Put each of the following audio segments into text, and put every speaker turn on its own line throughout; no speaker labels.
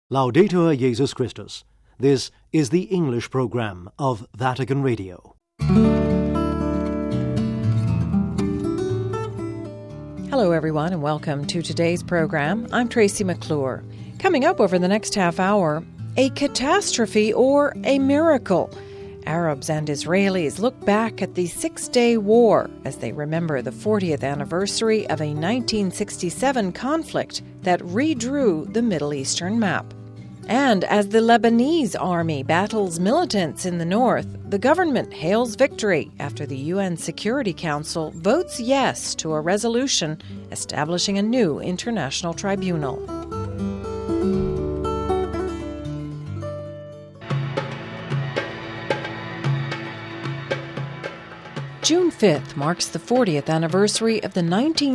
Laudetur Jesus Christus. This is the English program of Vatican Radio.
Hello, everyone, and welcome to today's program. I'm Tracy McClure. Coming up over the next half hour, a catastrophe or a miracle. Arabs and Israelis look back at the Six-Day War as they remember the 40th anniversary of a 1967 conflict that redrew the Middle Eastern map. And as the Lebanese army battles militants in the north, the government hails victory after the UN Security Council votes yes to a resolution establishing a new international tribunal. June 5th marks the 40th anniversary of the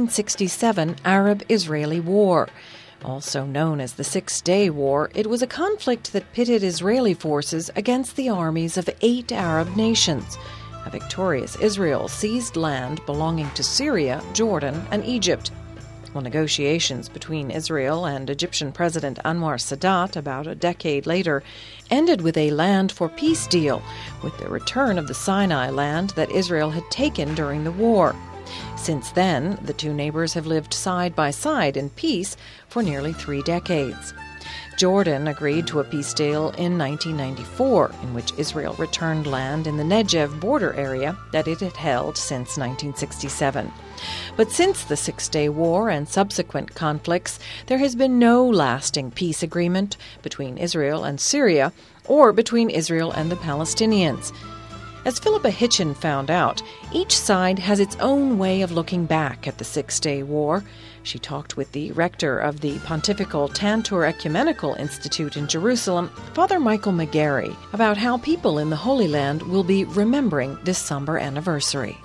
1967 Arab-Israeli War. Also known as the Six-Day War, it was a conflict that pitted Israeli forces against the armies of 8 Arab nations. A victorious Israel seized land belonging to Syria, Jordan, and Egypt. Well, negotiations between Israel and Egyptian President Anwar Sadat about a decade later ended with a land for peace deal, with the return of the Sinai land that Israel had taken during the war. Since then, the two neighbors have lived side by side in peace for nearly 3 decades. Jordan agreed to a peace deal in 1994, in which Israel returned land in the Negev border area that it had held since 1967. But since the Six-Day War and subsequent conflicts, there has been no lasting peace agreement between Israel and Syria or between Israel and the Palestinians. As Philippa Hitchin found out, each side has its own way of looking back at the Six-Day War. She talked with the rector of the Pontifical Tantur Ecumenical Institute in Jerusalem, Father Michael McGarry, about how people in the Holy Land will be remembering this somber anniversary.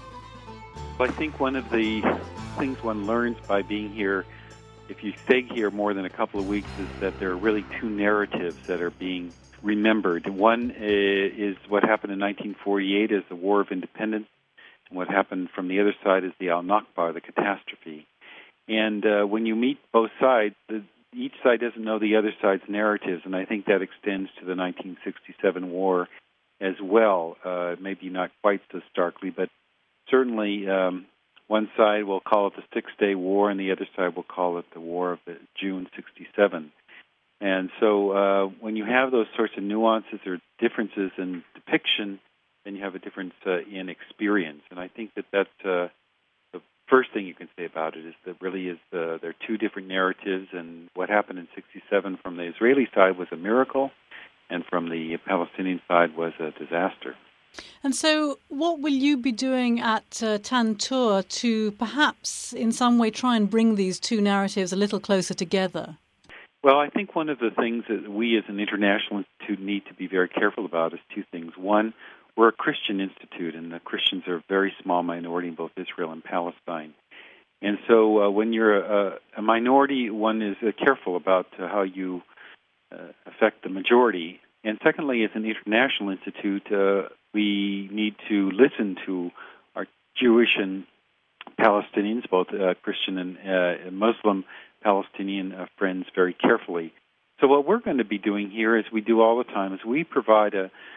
I think one of the things one learns by being here, if you stay here more than a couple of weeks, is that there are really 2 narratives that are being remembered. One is what happened in 1948 as the War of Independence, and what happened from the other side is the Al-Nakba, the catastrophe. And when you meet both sides, each side doesn't know the other side's narratives, and I think that extends to the 1967 war as well. Maybe not quite so starkly, but certainly one side will call it the Six-Day War, and the other side will call it the War of June 67. And so when you have those sorts of nuances or differences in depiction, then you have a difference in experience. And I think that that's the first thing you can say about it is that really is there are 2 different narratives, and what happened in 67 from the Israeli side was a miracle, and from the Palestinian side was a disaster.
And so what will you be doing at Tantur to perhaps in some way try and bring these 2 narratives a little closer together?
Well, I think one of the things that we as an international institute need to be very careful about is 2 things. One, we're a Christian institute, and the Christians are a very small minority in both Israel and Palestine. And so when you're a minority, one is careful about how you affect the majority. And secondly, as an international institute, we need to listen to our Jewish and Palestinians, both Christian and Muslim Palestinian friends, very carefully. So what we're going to be doing here, as we do all the time, is we provide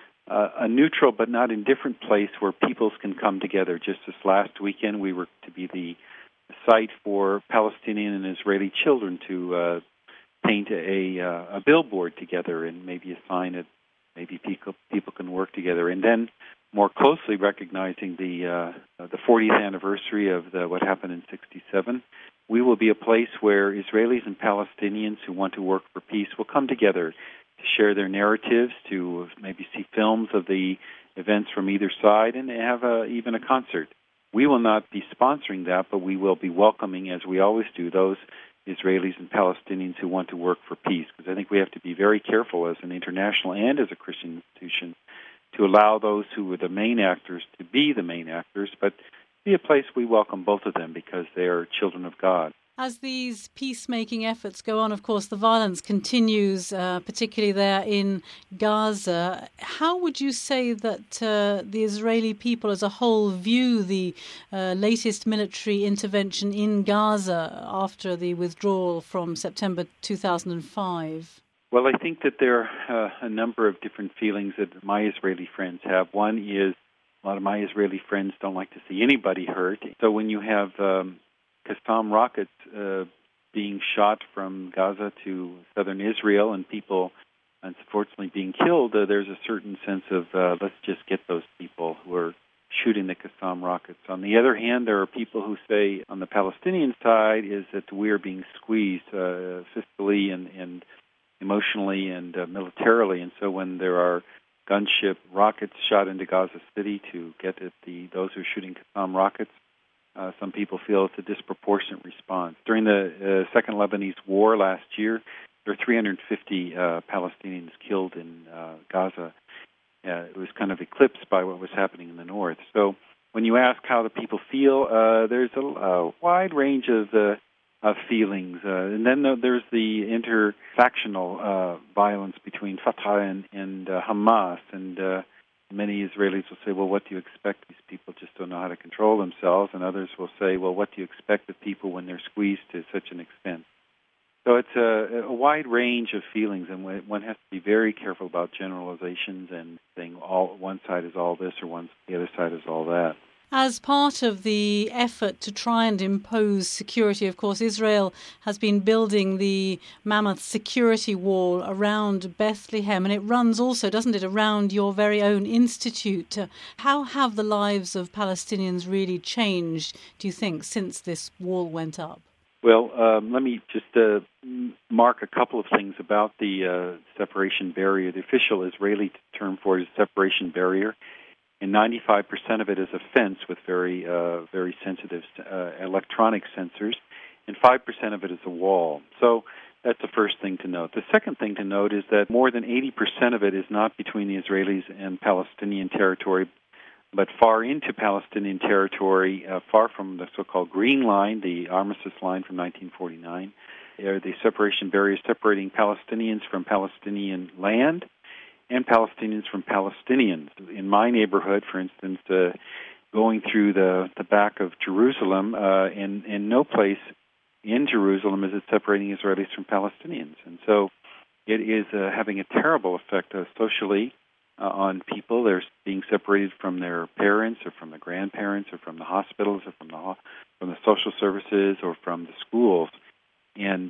a neutral but not indifferent place where peoples can come together. Just this last weekend, we were to be the site for Palestinian and Israeli children to paint a billboard together and maybe a sign that maybe people can work together. And then more closely recognizing the 40th anniversary of what happened in 67, we will be a place where Israelis and Palestinians who want to work for peace will come together to share their narratives, to maybe see films of the events from either side, and have even a concert. We will not be sponsoring that, but we will be welcoming, as we always do, those Israelis and Palestinians who want to work for peace, because I think we have to be very careful as an international and as a Christian institution to allow those who are the main actors to be the main actors, but be a place we welcome both of them because they are children of God.
As these peacemaking efforts go on, of course, the violence continues, particularly there in Gaza. How would you say that the Israeli people as a whole view the latest military intervention in Gaza after the withdrawal from September 2005?
Well, I think that there are a number of different feelings that my Israeli friends have. One is a lot of my Israeli friends don't like to see anybody hurt. So when you have Qassam rockets being shot from Gaza to southern Israel and people unfortunately being killed, there's a certain sense of let's just get those people who are shooting the Qassam rockets. On the other hand, there are people who say on the Palestinian side is that we're being squeezed fiscally and emotionally and militarily, and so when there are gunship rockets shot into Gaza City to get at those who are shooting Qassam rockets, some people feel it's a disproportionate response. During the Second Lebanese War last year, there were 350 Palestinians killed in Gaza. It was kind of eclipsed by what was happening in the north. So when you ask how the people feel, there's a wide range of feelings. And then there's the interfactional violence between Fatah and Hamas. And many Israelis will say, well, what do you expect? These people just don't know how to control themselves. And others will say, well, what do you expect of people when they're squeezed to such an extent? So it's a wide range of feelings, and one has to be very careful about generalizations and saying one side is all this or the other side is all that.
As part of the effort to try and impose security, of course, Israel has been building the mammoth security wall around Bethlehem, and it runs also, doesn't it, around your very own institute. How have the lives of Palestinians really changed, do you think, since this wall went up?
Well, let me just mark a couple of things about the separation barrier. The official Israeli term for it is separation barrier, and 95% of it is a fence with very sensitive electronic sensors, and 5% of it is a wall. So that's the first thing to note. The second thing to note is that more than 80% of it is not between the Israelis and Palestinian territory, but far into Palestinian territory, far from the so-called Green Line, the armistice line from 1949, the separation barrier separating Palestinians from Palestinian land and Palestinians from Palestinians. In my neighborhood, for instance, going through the back of Jerusalem, in no place in Jerusalem is it separating Israelis from Palestinians. And so it is having a terrible effect socially on people. They're being separated from their parents or from the grandparents or from the hospitals or from the social services or from the schools. And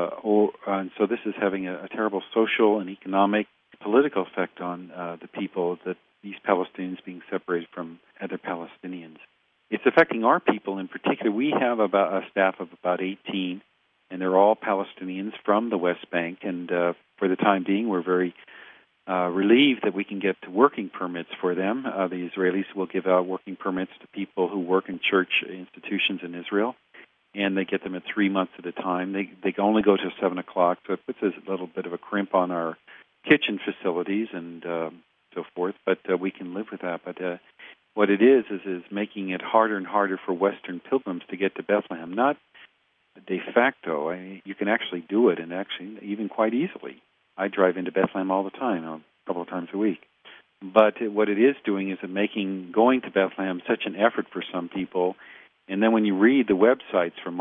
so this is having a terrible social and economic, political effect on the people, that these Palestinians being separated from other Palestinians. It's affecting our people in particular. We have about a staff of about 18, and they're all Palestinians from the West Bank. And for the time being, we're very relieved that we can get working permits for them. The Israelis will give out working permits to people who work in church institutions in Israel, and they get them at 3 months at a time. They can only go till 7 o'clock, so it puts a little bit of a crimp on our kitchen facilities and so forth, but we can live with that. But what it is making it harder and harder for Western pilgrims to get to Bethlehem. Not de facto. You can actually do it, and actually even quite easily. I drive into Bethlehem all the time, a couple of times a week. But what it is doing is making going to Bethlehem such an effort for some people. And then when you read the websites from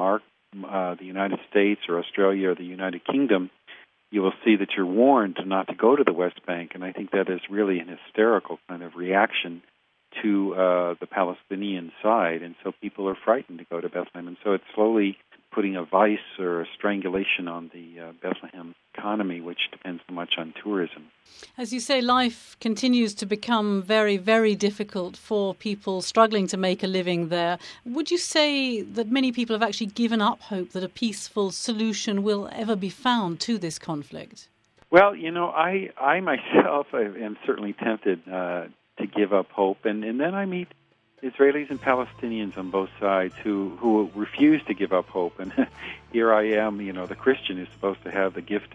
the United States or Australia or the United Kingdom, you will see that you're warned not to go to the West Bank. And I think that is really an hysterical kind of reaction to the Palestinian side. And so people are frightened to go to Bethlehem. And so it's slowly putting a vice or a strangulation on the Bethlehem economy, which depends so much on tourism.
As you say, life continues to become very, very difficult for people struggling to make a living there. Would you say that many people have actually given up hope that a peaceful solution will ever be found to this conflict?
Well, I myself am certainly tempted to give up hope, and then I meet Israelis and Palestinians on both sides who refuse to give up hope. And here I am, the Christian who's supposed to have the gift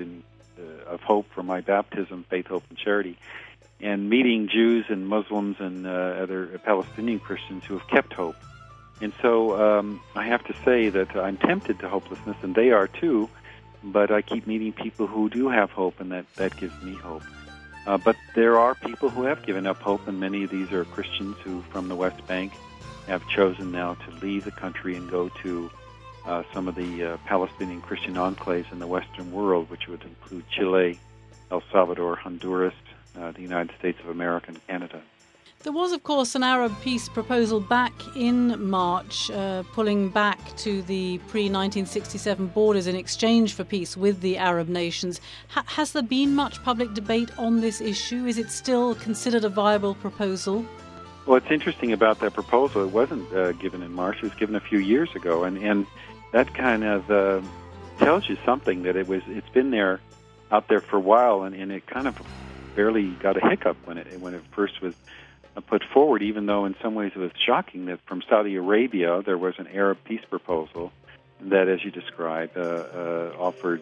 of hope from my baptism, faith, hope, and charity, and meeting Jews and Muslims and other Palestinian Christians who have kept hope. And so I have to say that I'm tempted to hopelessness, and they are too, but I keep meeting people who do have hope, and that gives me hope. But there are people who have given up hope, and many of these are Christians who, from the West Bank, have chosen now to leave the country and go to some of the Palestinian Christian enclaves in the Western world, which would include Chile, El Salvador, Honduras, the United States of America, and Canada.
There was, of course, an Arab peace proposal back in March, pulling back to the pre-1967 borders in exchange for peace with the Arab nations. Has there been much public debate on this issue? Is it still considered a viable proposal?
What's interesting about that proposal, it wasn't given in March, it was given a few years ago, and that kind of tells you something, that it's been there, out there for a while, and it kind of barely got a hiccup when it first was put forward, even though in some ways it was shocking that from Saudi Arabia there was an Arab peace proposal that, as you described, offered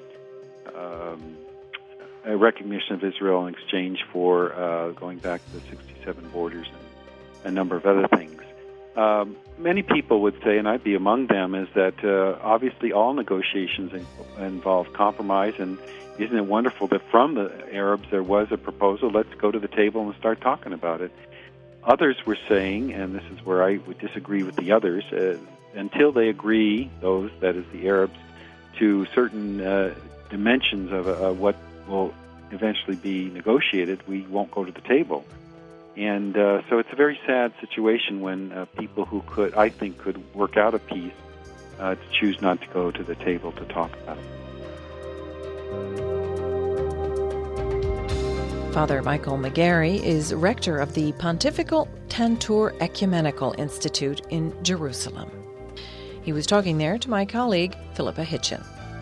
a recognition of Israel in exchange for going back to the 67 borders and a number of other things. Many people would say, and I'd be among them, is that obviously all negotiations involve compromise, and isn't it wonderful that from the Arabs there was a proposal, let's go to the table and start talking about it. Others were saying, and this is where I would disagree with the others, until they agree, that is the Arabs, to certain dimensions of what will eventually be negotiated, we won't go to the table. And so it's a very sad situation when people who could work out a peace to choose not to go to the table to talk about it.
Father Michael McGarry is rector of the Pontifical Tantur Ecumenical Institute in Jerusalem. He was talking there to my colleague, Philippa Hitchin.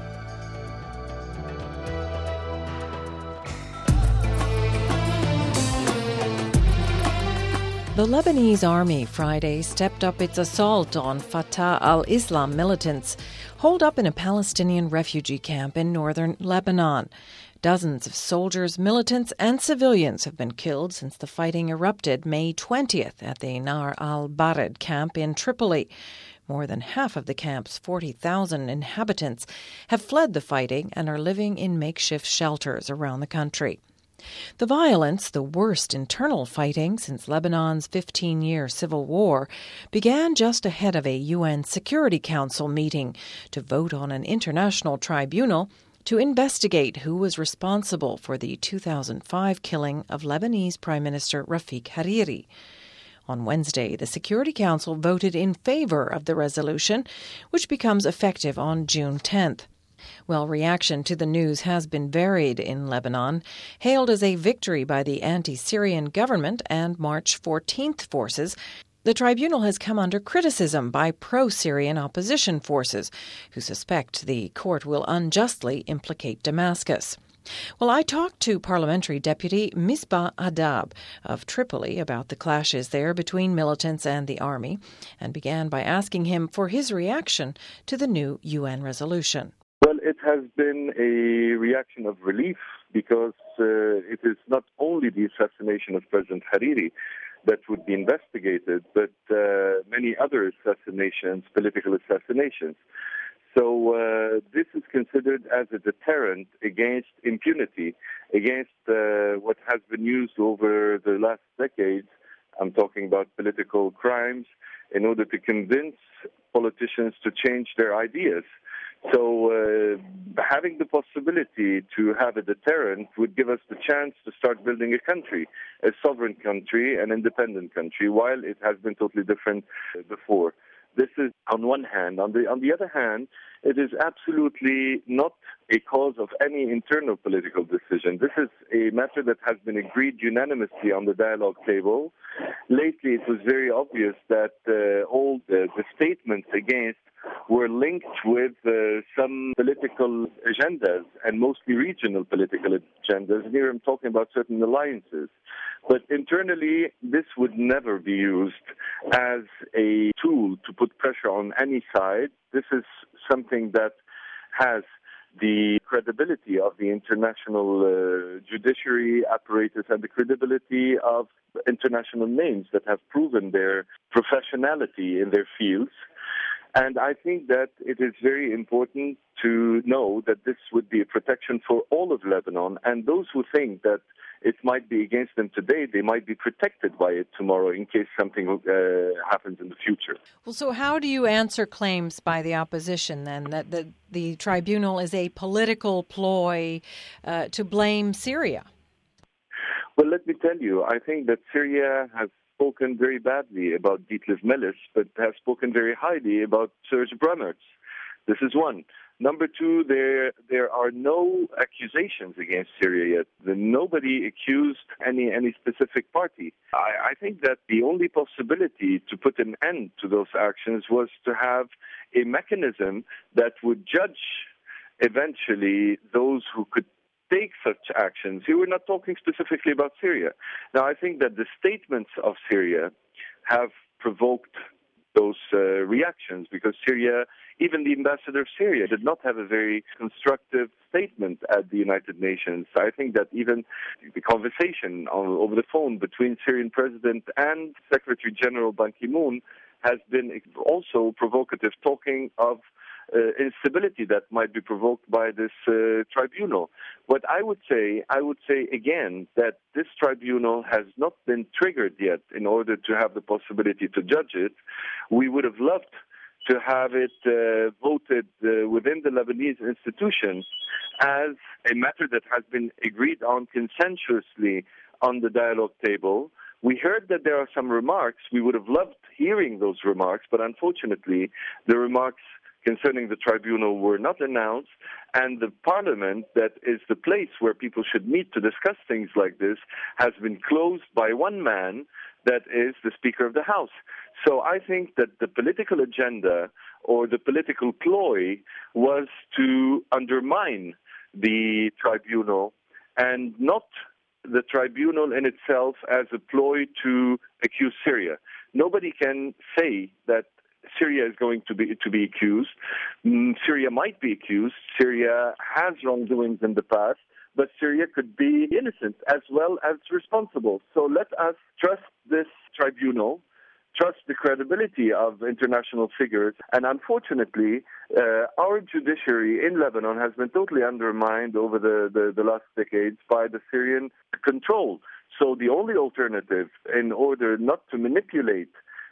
The Lebanese army Friday stepped up its assault on Fatah al-Islam militants holed up in a Palestinian refugee camp in northern Lebanon. Dozens of soldiers, militants, and civilians have been killed since the fighting erupted May 20th at the Nar al-Bared camp in Tripoli. More than half of the camp's 40,000 inhabitants have fled the fighting and are living in makeshift shelters around the country. The violence, the worst internal fighting since Lebanon's 15-year civil war, began just ahead of a UN Security Council meeting to vote on an international tribunal to investigate who was responsible for the 2005 killing of Lebanese Prime Minister Rafik Hariri. On Wednesday, the Security Council voted in favor of the resolution, which becomes effective on June 10th. Well, reaction to the news has been varied in Lebanon, hailed as a victory by the anti-Syrian government and March 14th forces. The tribunal has come under criticism by pro-Syrian opposition forces, who suspect the court will unjustly implicate Damascus. Well, I talked to Parliamentary Deputy Misbah Adab of Tripoli about the clashes there between militants and the army, and began by asking him for his reaction to the new UN resolution.
Well, it has been a reaction of relief because it is not only the assassination of President Hariri that would be investigated, but many other assassinations, political assassinations. So this is considered as a deterrent against impunity, against what has been used over the last decades. I'm talking about political crimes, in order to convince politicians to change their ideas. So having the possibility to have a deterrent would give us the chance to start building a country, a sovereign country, an independent country, while it has been totally different before. This is on one hand. On the other hand, it is absolutely not a cause of any internal political decision. This is a matter that has been agreed unanimously on the dialogue table. Lately, it was very obvious that all the statements against were linked with some political agendas, and mostly regional political agendas. Here I'm talking about certain alliances. But internally, this would never be used as a tool to put pressure on any side. This is something that has the credibility of the international judiciary apparatus and the credibility of international names that have proven their professionality in their fields. And I think that it is very important to know that this would be a protection for all of Lebanon, and those who think that it might be against them today, they might be protected by it tomorrow in case something happens in the future.
Well, so how do you answer claims by the opposition then that the tribunal is a political ploy to blame Syria?
Well, let me tell you, I think that Syria has spoken very badly about Detlef Melis, but has spoken very highly about Serge Bremmertz. This is one. Number two, there are no accusations against Syria yet. Nobody accused any specific party. I think that the only possibility to put an end to those actions was to have a mechanism that would judge eventually those who could take such actions. Here we're not talking specifically about Syria. Now, I think that the statements of Syria have provoked those reactions, because Syria, even the ambassador of Syria, did not have a very constructive statement at the United Nations. I think that even the conversation over the phone between Syrian President and Secretary General Ban Ki-moon has been also provocative, talking of instability that might be provoked by this tribunal. What I would say again that this tribunal has not been triggered yet in order to have the possibility to judge it. We would have loved to have it voted within the Lebanese institutions as a matter that has been agreed on consensuously on the dialogue table. We heard that there are some remarks. We would have loved hearing those remarks, but unfortunately, the remarks concerning the tribunal were not announced, and the parliament, that is the place where people should meet to discuss things like this, has been closed by one man, that is the Speaker of the House. So I think that the political agenda or the political ploy was to undermine the tribunal and not the tribunal in itself as a ploy to accuse Syria. Nobody can say that Syria is going to be accused. Syria might be accused. Syria has wrongdoings in the past, but Syria could be innocent as well as responsible. So let us trust this tribunal, trust the credibility of international figures. And unfortunately, our judiciary in Lebanon has been totally undermined over the last decades by the Syrian control. So the only alternative, in order not to manipulate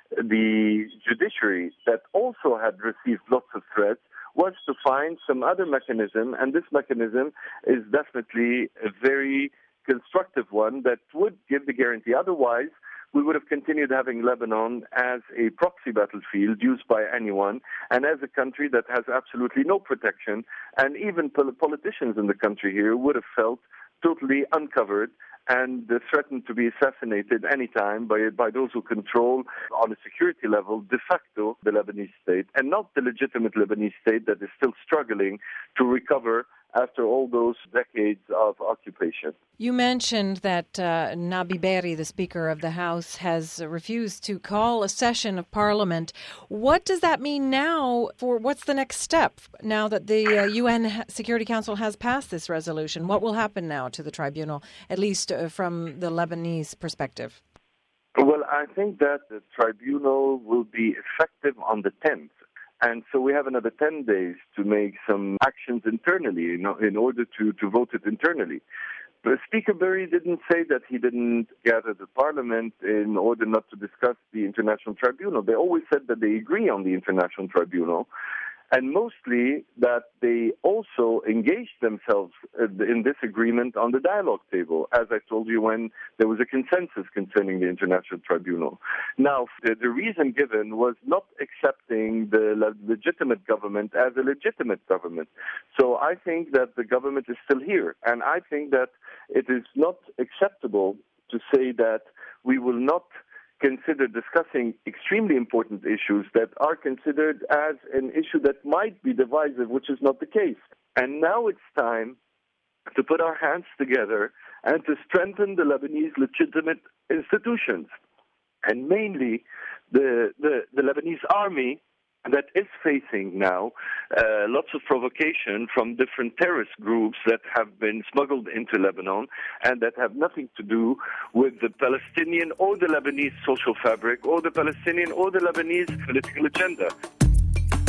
the judiciary that also had received lots of threats, was to find some other mechanism, and this mechanism is definitely a very constructive one that would give the guarantee. Otherwise, we would have continued having Lebanon as a proxy battlefield used by anyone, and as a country that has absolutely no protection, and even politicians in the country here would have felt totally uncovered and threatened to be assassinated anytime by those who control, on a security level, de facto, the Lebanese state, and not the legitimate Lebanese state that is still struggling to recover after all those decades of occupation.
You mentioned that Nabi Berri, the Speaker of the House, has refused to call a session of Parliament. What does that mean now for what's the next step now that the UN Security Council has passed this resolution? What will happen now to the tribunal, at least from the Lebanese perspective?
Well, I think that the tribunal will be effective on the 10th. And so we have another 10 days to make some actions internally in order to vote it internally. But Speaker Berri didn't say that he didn't gather the parliament in order not to discuss the International Tribunal. They always said that they agree on the International Tribunal, and mostly that they also engaged themselves in this agreement on the dialogue table, as I told you, when there was a consensus concerning the International Tribunal. Now, the reason given was not accepting the legitimate government as a legitimate government. So I think that the government is still here, and I think that it is not acceptable to say that we will not consider discussing extremely important issues that are considered as an issue that might be divisive, which is not the case. And now it's time to put our hands together and to strengthen the Lebanese legitimate institutions, and mainly the Lebanese army that is facing now lots of provocation from different terrorist groups that have been smuggled into Lebanon and that have nothing to do with the Palestinian or the Lebanese social fabric or the Palestinian or the Lebanese political agenda.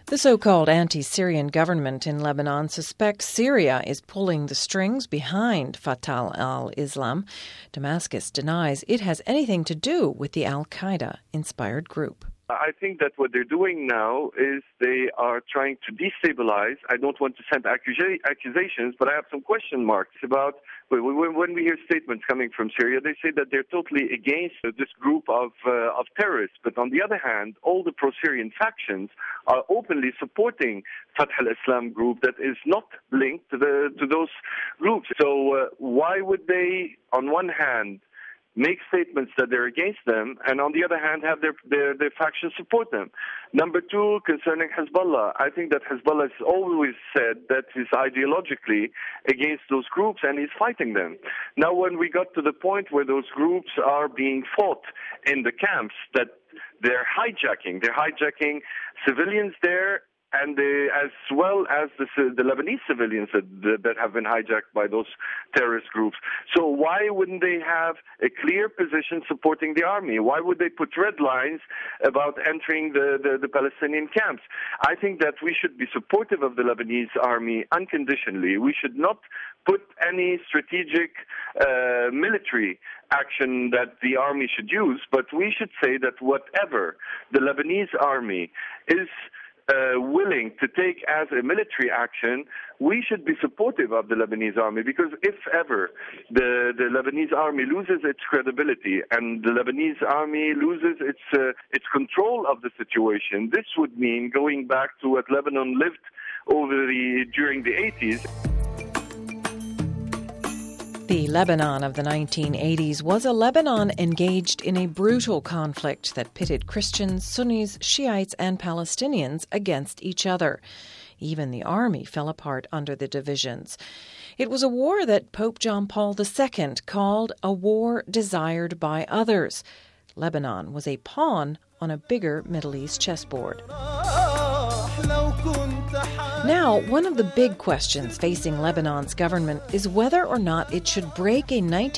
The so-called anti-Syrian government in Lebanon suspects Syria is pulling the strings behind Fatah al-Islam. Damascus denies it has anything to do with the al-Qaeda-inspired group.
I think that what they're doing now is they are trying to destabilize. I don't want to send accusations, but I have some question marks about when we hear statements coming from Syria. They say that they're totally against this group of terrorists. But on the other hand, all the pro-Syrian factions are openly supporting Fatah al-Islam group that is not linked to those groups. So why would they, on one hand, make statements that they're against them, and on the other hand, have their factions support them? Number two, concerning Hezbollah, I think that Hezbollah has always said that he's ideologically against those groups and he's fighting them. Now, when we got to the point where those groups are being fought in the camps, that they're hijacking civilians there, and as well as the Lebanese civilians that have been hijacked by those terrorist groups. So why wouldn't they have a clear position supporting the army? Why would they put red lines about entering the Palestinian camps? I think that we should be supportive of the Lebanese army unconditionally. We should not put any strategic military action that the army should use, but we should say that whatever the Lebanese army is willing to take as a military action, we should be supportive of the Lebanese army, because if ever the Lebanese army loses its credibility and the Lebanese army loses its control of the situation, this would mean going back to what Lebanon lived during the 80s.
The Lebanon of the 1980s was a Lebanon engaged in a brutal conflict that pitted Christians, Sunnis, Shiites, and Palestinians against each other. Even the army fell apart under the divisions. It was a war that Pope John Paul II called a war desired by others. Lebanon was a pawn on a bigger Middle East chessboard. Now, one of the big questions facing Lebanon's government is whether or not it should break a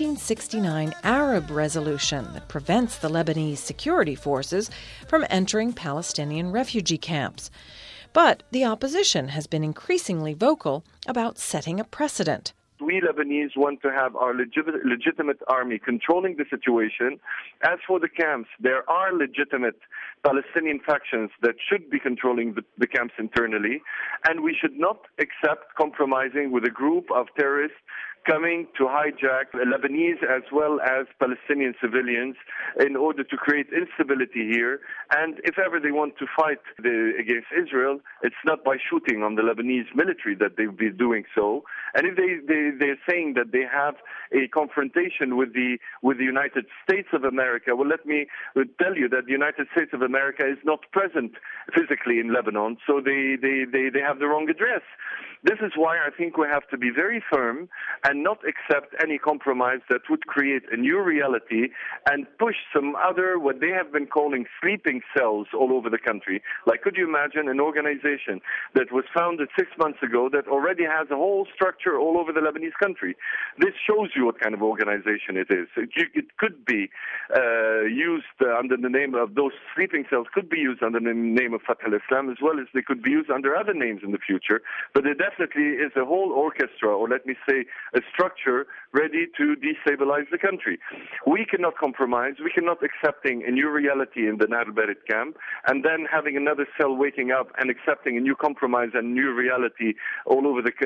1969 Arab resolution that prevents the Lebanese security forces from entering Palestinian refugee camps. But the opposition has been increasingly vocal about setting a precedent.
We Lebanese want to have our legitimate army controlling the situation. As for the camps, there are legitimate Palestinian factions that should be controlling the camps internally, and we should not accept compromising with a group of terrorists coming to hijack Lebanese as well as Palestinian civilians in order to create instability here. And if ever they want to fight against Israel, it's not by shooting on the Lebanese military that they'll be doing so. And if they're saying that they have a confrontation with the United States of America, well, let me tell you that the United States of America is not present physically in Lebanon, so they have the wrong address. This is why I think we have to be very firm and not accept any compromise that would create a new reality and push some other, what they have been calling sleeping cells all over the country. Like, could you imagine an organization that was founded 6 months ago that already has a whole structure all over the Lebanese country? This shows you what kind of organization it is. It could be used under the name of those sleeping cells, could be used under the name of Fatah al-Islam, as well as they could be used under other names in the future. But it definitely is a whole orchestra, or let me say a structure ready to destabilize the country. We cannot compromise. We cannot accepting a new reality in the Nahal Bared camp and then having another cell waking up and accepting a new compromise and new realities all over the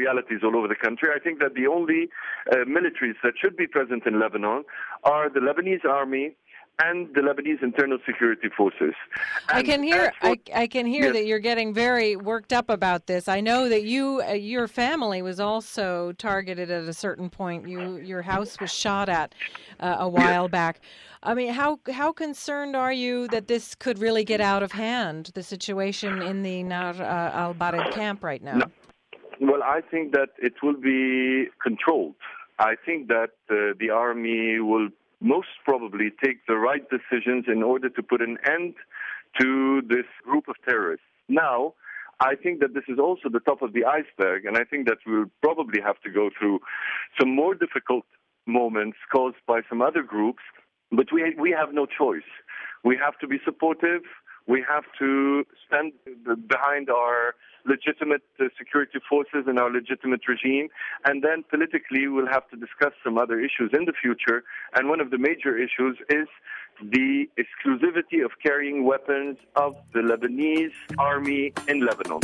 country. I think that the only militaries that should be present in Lebanon are the Lebanese army and the Lebanese internal security forces. And
I can hear
yes,
that you're getting very worked up about this. I know that your family was also targeted at a certain point. Your house was shot at a while back. I mean, how concerned are you that this could really get out of hand, the situation in the Nahal al-Bared camp right now?
No. Well, I think that it will be controlled. I think that the army will most probably take the right decisions in order to put an end to this group of terrorists. Now, I think that this is also the top of the iceberg, and I think that we'll probably have to go through some more difficult moments caused by some other groups, but we have no choice. We have to be supportive. We have to stand behind our legitimate security forces and our legitimate regime. And then politically, we'll have to discuss some other issues in the future. And one of the major issues is the exclusivity of carrying weapons of the Lebanese army in Lebanon.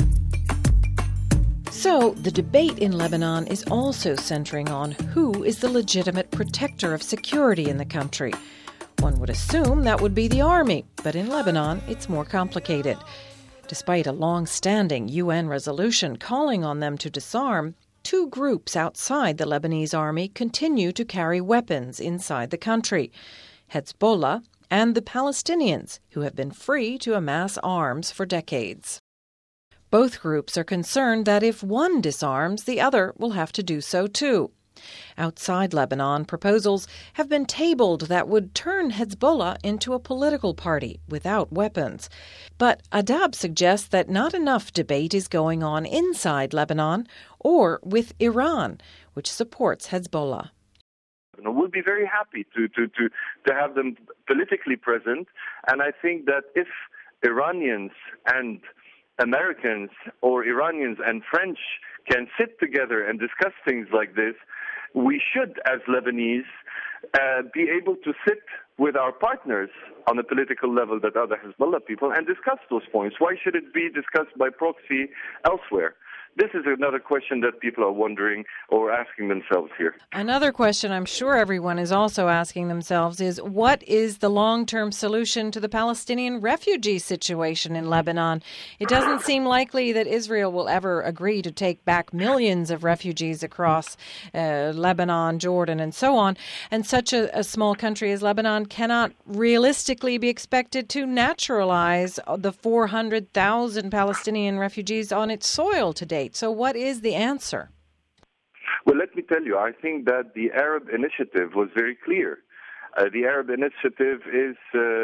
So, the debate in Lebanon is also centering on who is the legitimate protector of security in the country. One would assume that would be the army, but in Lebanon, it's more complicated. Despite a long-standing UN resolution calling on them to disarm, two groups outside the Lebanese army continue to carry weapons inside the country: Hezbollah and the Palestinians, who have been free to amass arms for decades. Both groups are concerned that if one disarms, the other will have to do so too. Outside Lebanon, proposals have been tabled that would turn Hezbollah into a political party without weapons. But Adab suggests that not enough debate is going on inside Lebanon or with Iran, which supports Hezbollah.
We'll be very happy to have them politically present. And I think that if Iranians and Americans or Iranians and French can sit together and discuss things like this, we should, as Lebanese, be able to sit with our partners on a political level that are the Hezbollah people and discuss those points. Why should it be discussed by proxy elsewhere? This is another question that people are wondering or asking themselves here.
Another question I'm sure everyone is also asking themselves is, what is the long-term solution to the Palestinian refugee situation in Lebanon? It doesn't seem likely that Israel will ever agree to take back millions of refugees across Lebanon, Jordan, and so on. And such a small country as Lebanon cannot realistically be expected to naturalize the 400,000 Palestinian refugees on its soil to date. So what is the answer?
Well, let me tell you, I think that the Arab Initiative was very clear. The Arab Initiative is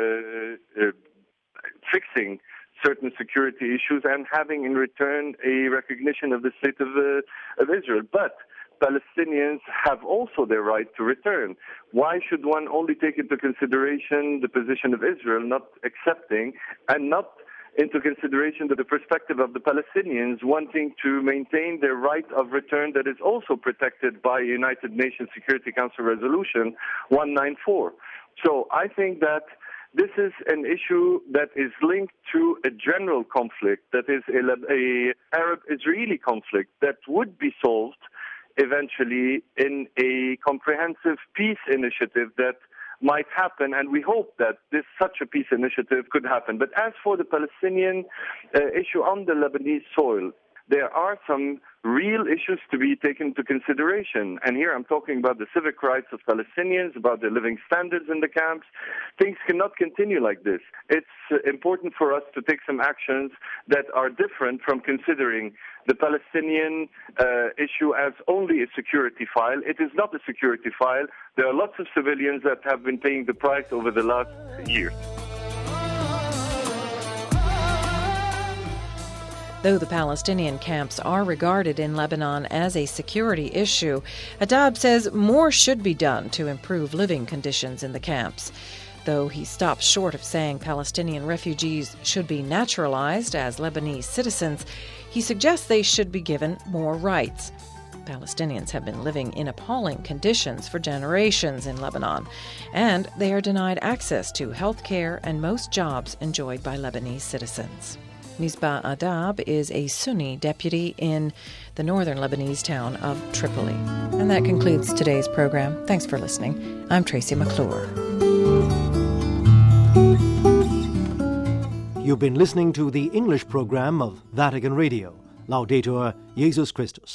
fixing certain security issues and having in return a recognition of the state of Israel. But Palestinians have also their right to return. Why should one only take into consideration the position of Israel not accepting and not into consideration the perspective of the Palestinians wanting to maintain their right of return that is also protected by United Nations Security Council Resolution 194. So I think that this is an issue that is linked to a general conflict, that is a Arab-Israeli conflict that would be solved eventually in a comprehensive peace initiative that might happen, and we hope that such a peace initiative could happen. But as for the Palestinian issue on the Lebanese soil, there are some real issues to be taken into consideration. And here I'm talking about the civic rights of Palestinians, about their living standards in the camps. Things cannot continue like this. It's important for us to take some actions that are different from considering the Palestinian issue as only a security file. It is not a security file. There are lots of civilians that have been paying the price over the last years.
Though the Palestinian camps are regarded in Lebanon as a security issue, Adab says more should be done to improve living conditions in the camps. Though he stops short of saying Palestinian refugees should be naturalized as Lebanese citizens, he suggests they should be given more rights. Palestinians have been living in appalling conditions for generations in Lebanon, and they are denied access to health care and most jobs enjoyed by Lebanese citizens. Misbah Adab is a Sunni deputy in the northern Lebanese town of Tripoli. And that concludes today's program. Thanks for listening. I'm Tracy McClure.
You've been listening to the English program of Vatican Radio. Laudetur Jesus Christus.